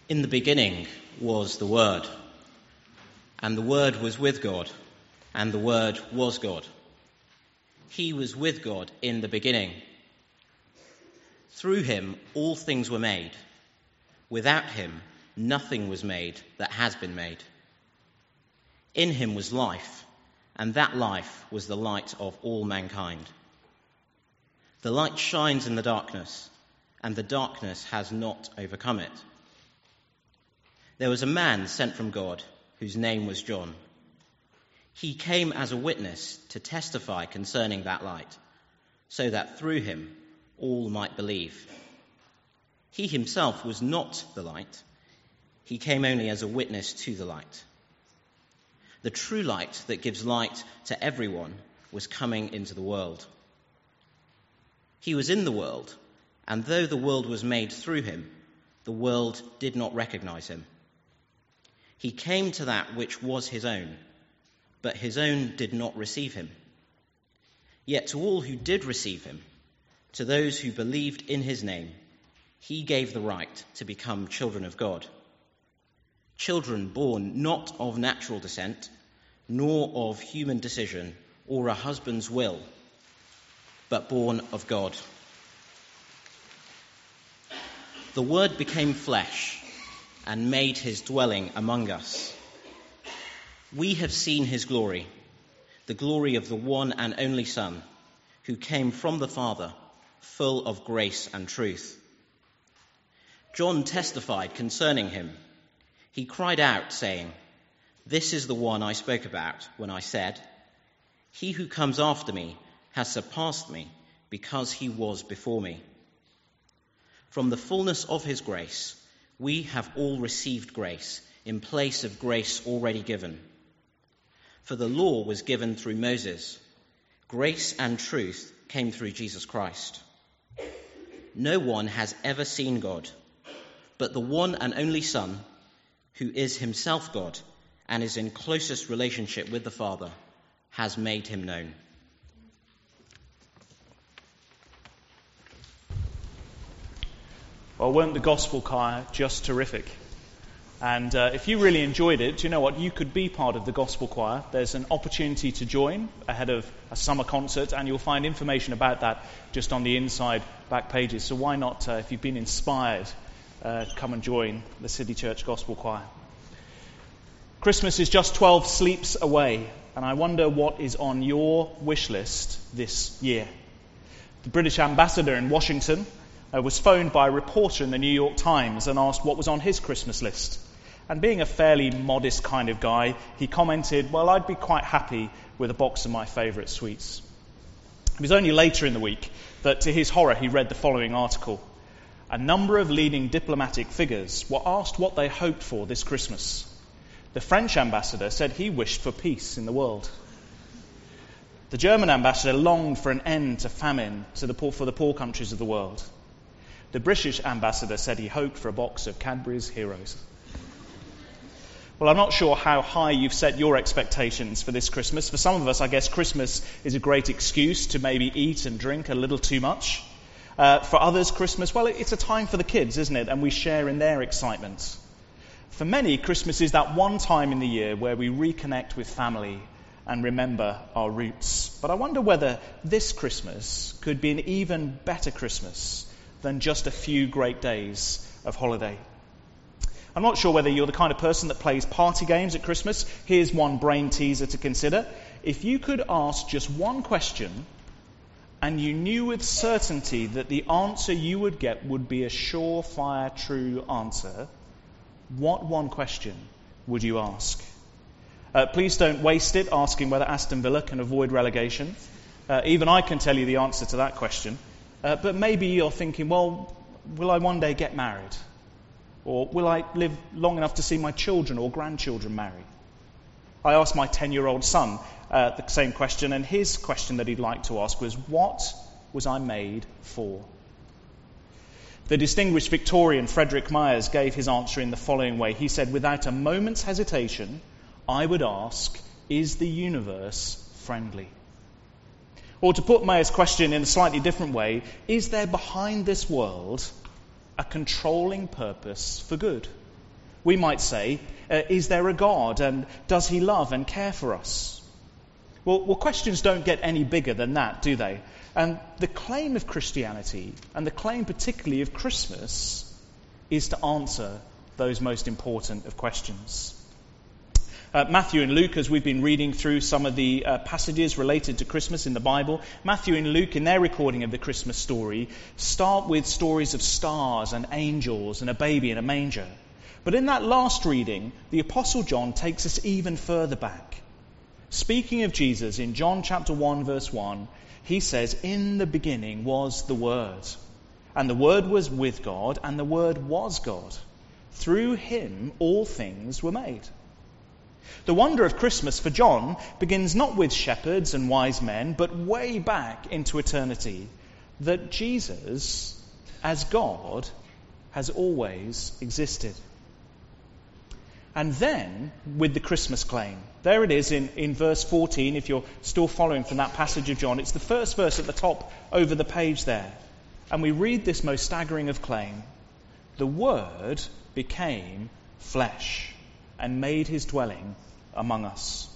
In the beginning was the Word, and the Word was with God, and the Word was God. He was with God in the beginning. Through him all things were made. Without him nothing was made that has been made. In him was life, and that life was the light of all mankind. The light shines in the darkness, and the darkness has not overcome it. There was a man sent from God whose name was John. He came as a witness to testify concerning that light, so that through him all might believe. He himself was not the light. He came only as a witness to the light. The true light that gives light to everyone was coming into the world. He was in the world, and though the world was made through him, the world did not recognize him. He came to that which was his own, but his own did not receive him. Yet to all who did receive him, to those who believed in his name, he gave the right to become children of God. Children born not of natural descent, nor of human decision or a husband's will, but born of God. The Word became flesh and made his dwelling among us. We have seen his glory, the glory of the one and only Son, who came from the Father, full of grace and truth. John testified concerning him. He cried out, saying, "This is the one I spoke about when I said, 'He who comes after me has surpassed me, because he was before me.' From the fullness of his grace, we have all received grace in place of grace already given. For the law was given through Moses. Grace and truth came through Jesus Christ. No one has ever seen God, but the one and only Son, who is himself God and is in closest relationship with the Father, has made him known." Well, weren't the gospel choir just terrific? And if you really enjoyed it, do you know what? You could be part of the gospel choir. There's an opportunity to join ahead of a summer concert, and you'll find information about that just on the inside back pages. So why not, if you've been inspired, come and join the City Church Gospel Choir. Christmas is just 12 sleeps away, and I wonder what is on your wish list this year. The British ambassador in Washington was phoned by a reporter in the New York Times and asked what was on his Christmas list. And being a fairly modest kind of guy, he commented, "Well, I'd be quite happy with a box of my favourite sweets." It was only later in the week that, to his horror, he read the following article. A number of leading diplomatic figures were asked what they hoped for this Christmas. The French ambassador said he wished for peace in the world. The German ambassador longed for an end to famine for the poor countries of the world. The British ambassador said he hoped for a box of Cadbury's Heroes. Well, I'm not sure how high you've set your expectations for this Christmas. For some of us, I guess Christmas is a great excuse to maybe eat and drink a little too much. For others, Christmas, well, it's a time for the kids, isn't it? And we share in their excitement. For many, Christmas is that one time in the year where we reconnect with family and remember our roots. But I wonder whether this Christmas could be an even better Christmas than just a few great days of holiday. I'm not sure whether you're the kind of person that plays party games at Christmas. Here's one brain teaser to consider. If you could ask just one question and you knew with certainty that the answer you would get would be a surefire true answer, what one question would you ask? Please don't waste it asking whether Aston Villa can avoid relegation. Even I can tell you the answer to that question. But maybe you're thinking, well, will I one day get married? Or will I live long enough to see my children or grandchildren marry? I asked my 10-year-old son the same question, and his question that he'd like to ask was, what was I made for? The distinguished Victorian Frederick Myers gave his answer in the following way. He said, "Without a moment's hesitation, I would ask, is the universe friendly?" Or to put Mayer's question in a slightly different way, is there behind this world a controlling purpose for good? We might say, is there a God, and does he love and care for us? Well, questions don't get any bigger than that, do they? And the claim of Christianity, and the claim particularly of Christmas, is to answer those most important of questions. Matthew and Luke, as we've been reading through some of the passages related to Christmas in the Bible, Matthew and Luke, in their recording of the Christmas story, start with stories of stars and angels and a baby in a manger. But in that last reading, the Apostle John takes us even further back. Speaking of Jesus in John chapter 1, verse 1, he says, "In the beginning was the Word, and the Word was with God, and the Word was God. Through him all things were made." The wonder of Christmas for John begins not with shepherds and wise men, but way back into eternity, that Jesus, as God, has always existed. And then, with the Christmas claim, there it is in verse 14, if you're still following from that passage of John. It's the first verse at the top over the page there. And we read this most staggering of claim. The Word became flesh and made his dwelling among us.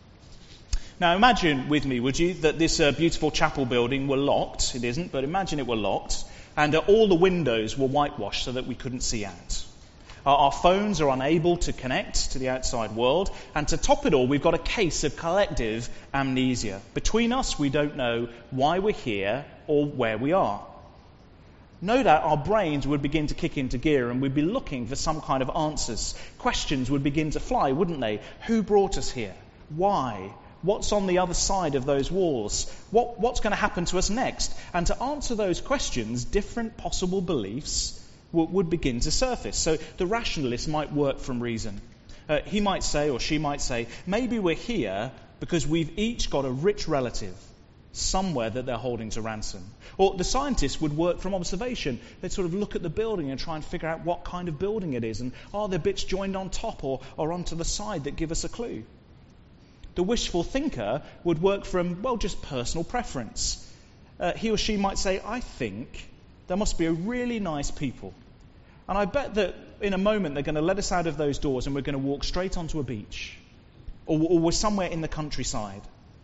Now imagine with me, would you, that this beautiful chapel building were locked. It isn't, but imagine it were locked. And all the windows were whitewashed so that we couldn't see out. Our phones are unable to connect to the outside world. And to top it all, we've got a case of collective amnesia. Between us, we don't know why we're here or where we are. No doubt our brains would begin to kick into gear and we'd be looking for some kind of answers. Questions would begin to fly, wouldn't they? Who brought us here? Why? What's on the other side of those walls? What's going to happen to us next? And to answer those questions, different possible beliefs would begin to surface. So the rationalist might work from reason. He might say, or she might say, maybe we're here because we've each got a rich relative somewhere that they're holding to ransom. Or the scientists would work from observation. They'd sort of look at the building and try and figure out what kind of building it is, and are there bits joined on top or onto the side that give us a clue. The wishful thinker would work from, well, just personal preference. He or she might say, I think there must be a really nice people. And I bet that in a moment they're going to let us out of those doors and we're going to walk straight onto a beach. Or we're somewhere in the countryside.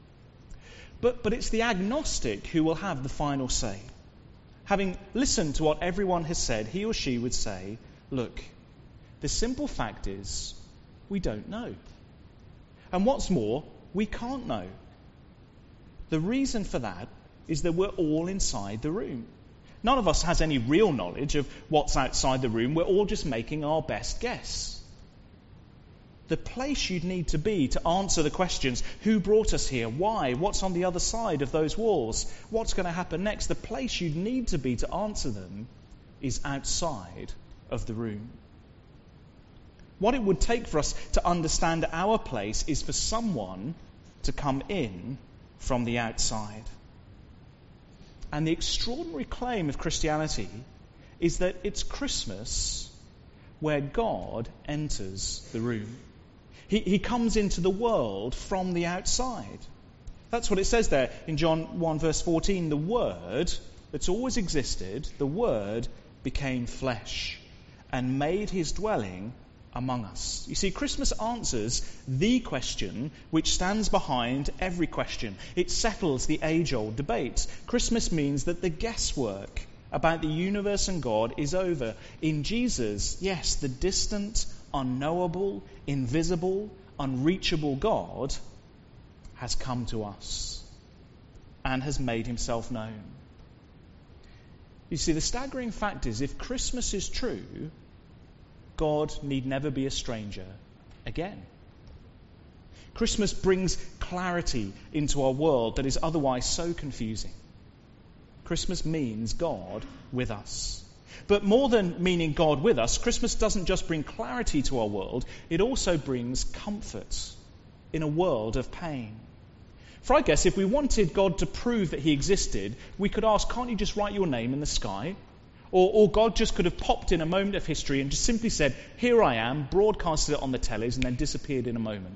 But it's the agnostic who will have the final say. Having listened to what everyone has said, he or she would say, look, the simple fact is, we don't know. And what's more, we can't know. The reason for that is that we're all inside the room. None of us has any real knowledge of what's outside the room. We're all just making our best guess. The place you'd need to be to answer the questions, who brought us here, why, what's on the other side of those walls, what's going to happen next, the place you'd need to be to answer them is outside of the room. What it would take for us to understand our place is for someone to come in from the outside. And the extraordinary claim of Christianity is that it's Christmas where God enters the room. He comes into the world from the outside. That's what it says there in John 1 verse 14. The Word that's always existed, the Word became flesh and made his dwelling among us. You see, Christmas answers the question which stands behind every question. It settles the age-old debate. Christmas means that the guesswork about the universe and God is over. In Jesus, yes, the distant, unknowable, invisible, unreachable God has come to us and has made himself known. You see, the staggering fact is, if Christmas is true, God need never be a stranger again. Christmas brings clarity into our world that is otherwise so confusing. Christmas means God with us. But more than meaning God with us, Christmas doesn't just bring clarity to our world, it also brings comfort in a world of pain. For I guess if we wanted God to prove that he existed, we could ask, can't you just write your name in the sky? Or God just could have popped in a moment of history and just simply said, here I am, broadcasted it on the tellies, and then disappeared in a moment.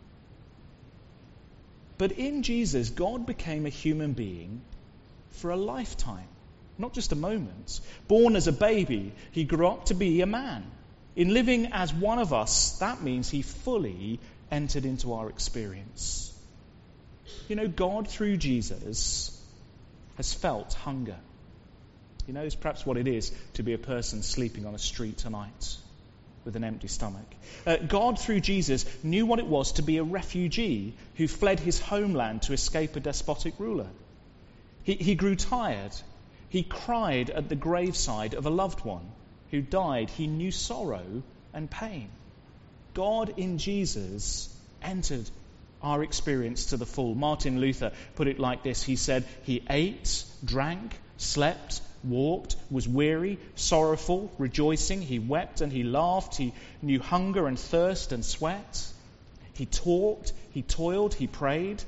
But in Jesus, God became a human being for a lifetime, not just a moment. Born as a baby, he grew up to be a man. In living as one of us, that means he fully entered into our experience. You know, God, through Jesus, has felt hunger. He knows perhaps what it is to be a person sleeping on a street tonight with an empty stomach. God, through Jesus, knew what it was to be a refugee who fled his homeland to escape a despotic ruler. He grew tired. He cried at the graveside of a loved one who died. He knew sorrow and pain. God in Jesus entered our experience to the full. Martin Luther put it like this. He said, he ate, drank, slept, walked, was weary, sorrowful, rejoicing. He wept and he laughed. He knew hunger and thirst and sweat. He talked, he toiled, he prayed.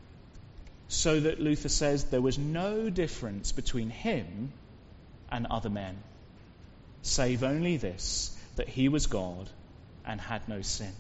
So that Luther says there was no difference between him and other men, save only this, that he was God and had no sin.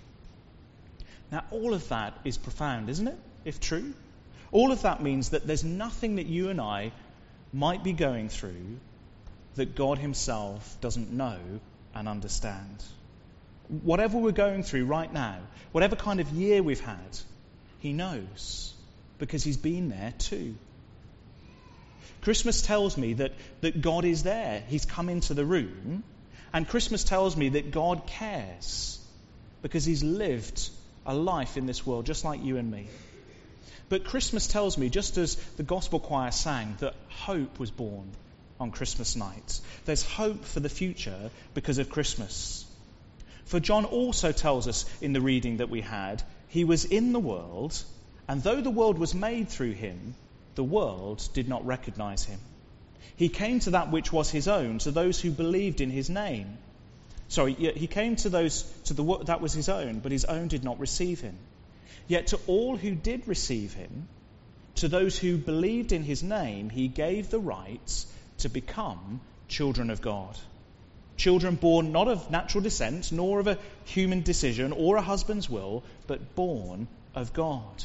Now, all of that is profound, isn't it, if true? All of that means that there's nothing that you and I might be going through that God himself doesn't know and understand. Whatever we're going through right now, whatever kind of year we've had, he knows, because he's been there too. Christmas tells me that God is there. He's come into the room. And Christmas tells me that God cares because he's lived a life in this world just like you and me. But Christmas tells me, just as the gospel choir sang, that hope was born on Christmas night. There's hope for the future because of Christmas. For John also tells us in the reading that we had, he was in the world, and though the world was made through him, the world did not recognize him. He came to that which was his own, to those who believed in his name. He came to that was his own, but his own did not receive him. Yet to all who did receive him, to those who believed in his name, he gave the right to become children of God. Children born not of natural descent, nor of a human decision or a husband's will, but born of God.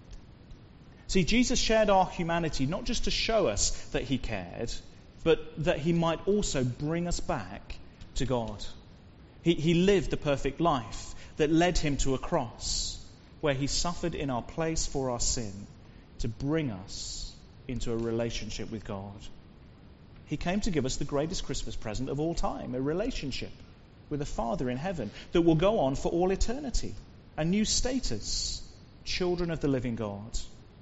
See, Jesus shared our humanity not just to show us that he cared, but that he might also bring us back to God. He lived the perfect life that led him to a cross, where he suffered in our place for our sin to bring us into a relationship with God. He came to give us the greatest Christmas present of all time, a relationship with a Father in heaven that will go on for all eternity, a new status, children of the living God.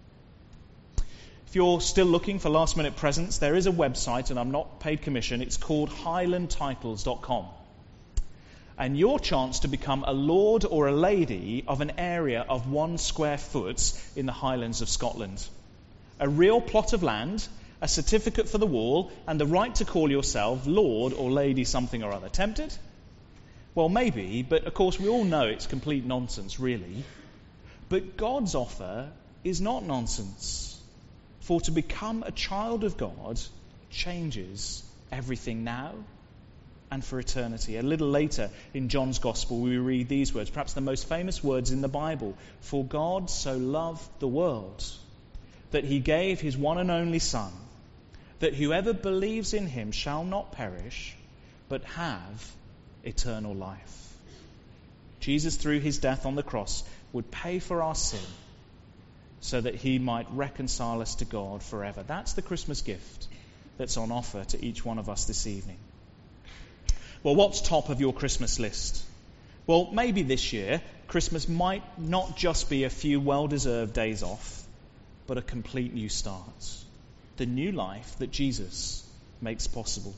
If you're still looking for last-minute presents, there is a website, and I'm not paid commission. It's called highlandtitles.com. And your chance to become a lord or a lady of an area of 1 square foot in the Highlands of Scotland. A real plot of land, a certificate for the wall, and the right to call yourself lord or lady something or other. Tempted? Well, maybe, but of course we all know it's complete nonsense, really. But God's offer is not nonsense. For to become a child of God changes everything now and for eternity. A little later in John's Gospel, we read these words, perhaps the most famous words in the Bible. For God so loved the world that he gave his one and only Son, that whoever believes in him shall not perish, but have eternal life. Jesus, through his death on the cross, would pay for our sin so that he might reconcile us to God forever. That's the Christmas gift that's on offer to each one of us this evening. Well, what's top of your Christmas list? Well, maybe this year, Christmas might not just be a few well-deserved days off, but a complete new start. The new life that Jesus makes possible.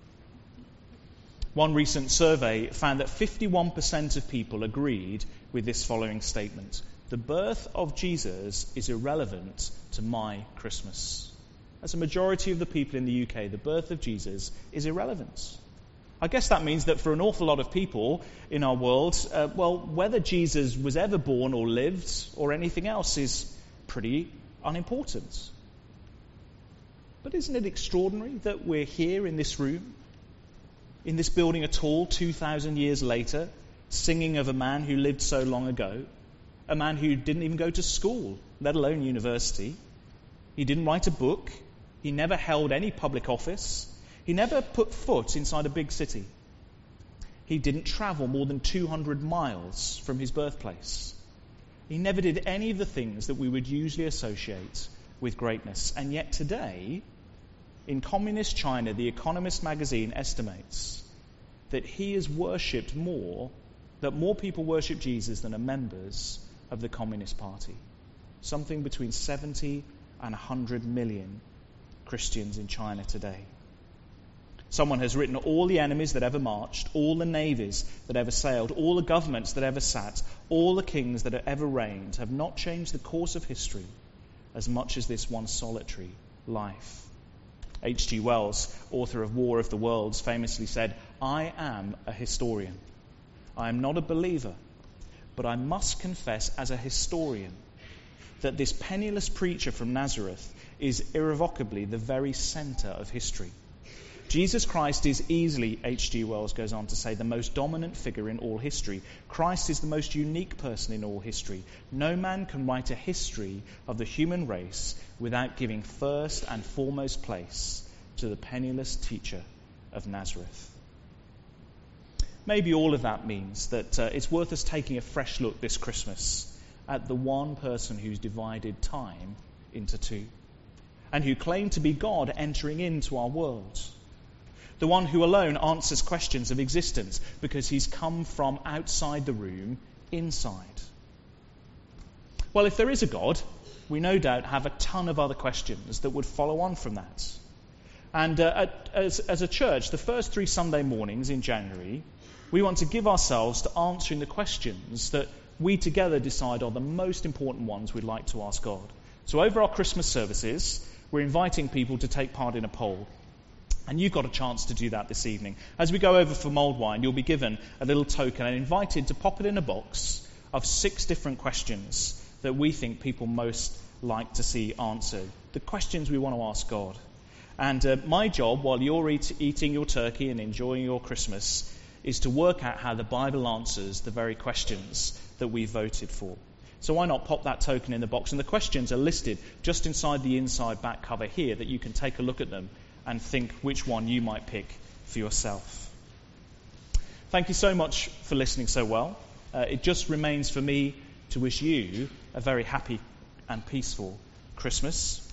One recent survey found that 51% of people agreed with this following statement. The birth of Jesus is irrelevant to my Christmas. As a majority of the people in the UK, the birth of Jesus is irrelevant. I guess that means that for an awful lot of people in our world, whether Jesus was ever born or lived or anything else is pretty unimportant. But isn't it extraordinary that we're here in this room, in this building at all, 2,000 years later, singing of a man who lived so long ago, a man who didn't even go to school, let alone university. He didn't write a book. He never held any public office. He never put foot inside a big city. He didn't travel more than 200 miles from his birthplace. He never did any of the things that we would usually associate with greatness. And yet today, in communist China, The Economist magazine estimates that he is worshipped more, that more people worship Jesus than are members of the Communist Party. Something between 70 and 100 million Christians in China today. Someone has written all the enemies that ever marched, all the navies that ever sailed, all the governments that ever sat, all the kings that have ever reigned have not changed the course of history as much as this one solitary life. H.G. Wells, author of War of the Worlds, famously said, "I am a historian. I am not a believer, but I must confess as a historian that this penniless preacher from Nazareth is irrevocably the very center of history. Jesus Christ is easily," H.G. Wells goes on to say, "the most dominant figure in all history. Christ is the most unique person in all history. No man can write a history of the human race without giving first and foremost place to the penniless teacher of Nazareth." Maybe all of that means that it's worth us taking a fresh look this Christmas at the one person who's divided time into two and who claimed to be God entering into our world. The one who alone answers questions of existence because he's come from outside the room inside. Well, if there is a God, we no doubt have a ton of other questions that would follow on from that. And as a church, the first 3 Sunday mornings in January, we want to give ourselves to answering the questions that we together decide are the most important ones we'd like to ask God. So over our Christmas services, we're inviting people to take part in a poll. And you've got a chance to do that this evening. As we go over for mulled wine, you'll be given a little token and invited to pop it in a box of 6 different questions that we think people most like to see answered. The questions we want to ask God. And my job, while you're eating your turkey and enjoying your Christmas, is to work out how the Bible answers the very questions that we voted for. So why not pop that token in the box? And the questions are listed just inside the inside back cover here, that you can take a look at them and think which one you might pick for yourself. Thank you so much for listening so well. It just remains for me to wish you a very happy and peaceful Christmas.